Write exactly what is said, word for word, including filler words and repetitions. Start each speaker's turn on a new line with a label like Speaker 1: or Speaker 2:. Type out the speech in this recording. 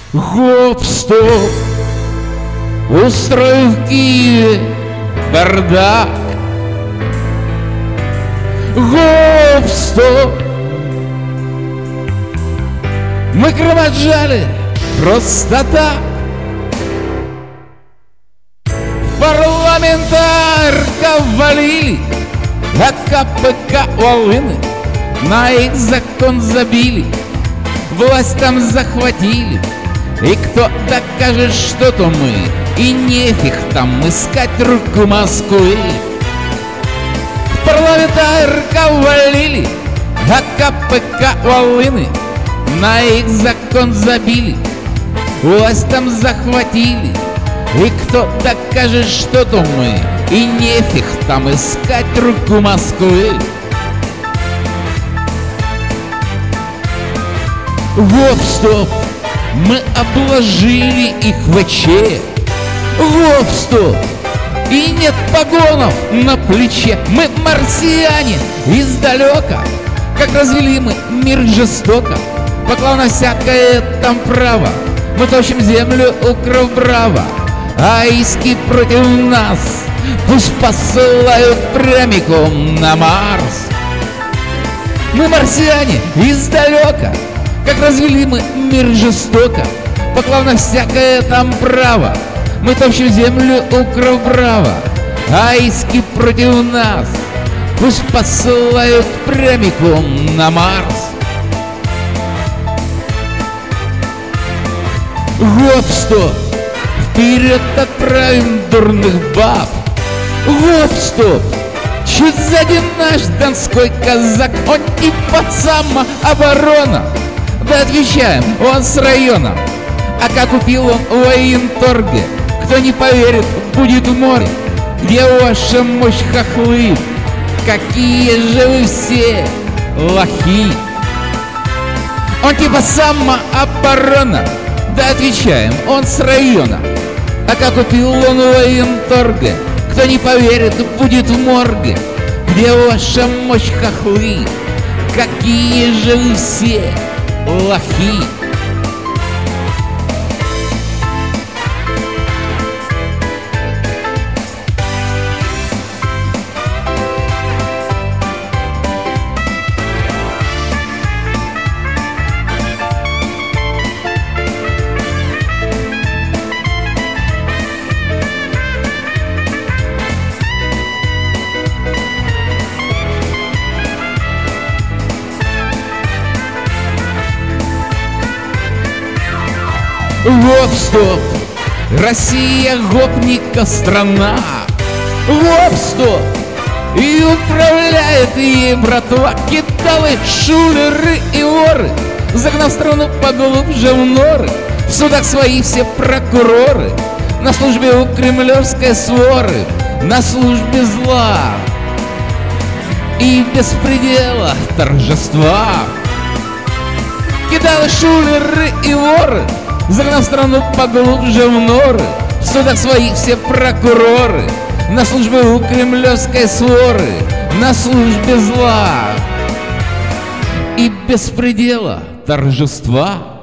Speaker 1: Гоп-стоп, устрою в Киеве бардак. Гоп-стоп, мы Крым отжали просто так. Парламентарка валили, а КПК Волыны на их закон забили, власть там захватили. И кто докажет, что то мы, и нефиг там искать руку Москвы. Парламентарка валили, а КПК Волыны на их закон забили, власть там захватили. И кто докажет, что то мы, и нефиг там искать руку Москвы. Гоп-стоп, мы обложили их в ЧЕ. Гоп-стоп, и нет погонов на плече. Мы марсиане издалека, как развели мы мир жестоко, поклав на всякое там право. Мы точим землю у Кровбрава, а иски против нас пусть посылают прямиком на Марс. Мы марсиане издалека, как развели мы мир жестоко, поклав на всякое там право. Мы топчем землю у Кровбрава, а иски против нас пусть посылают прямиком на Марс. Гоп-стоп, вперед отправим дурных баб. Гоп-стоп, чуть сзади наш донской казак, он типа самооборона. Да отвечаем, он с района. А как купил он в военторге, кто не поверит, будет в море. Где ваша мощь, хохлы? Какие же вы все лохи! Он типа самооборона. Да отвечаем, он с района. А как купил он в военторге, кто не поверит, будет в морге. Где ваша мощь, хохлы? Какие же вы все лохи! Гоп-стоп, Россия гопника страна. Гоп-стоп, и управляет ей братва. Кидалы, шулеры и воры, загнав страну поглубже в норы. В судах свои все прокуроры, на службе у кремлевской своры, на службе зла и беспредела торжества. Кидалы, шулеры и воры, загнав страну поглубже в норы. В судах свои все прокуроры, на службе у кремлевской своры, на службе зла и беспредела торжества.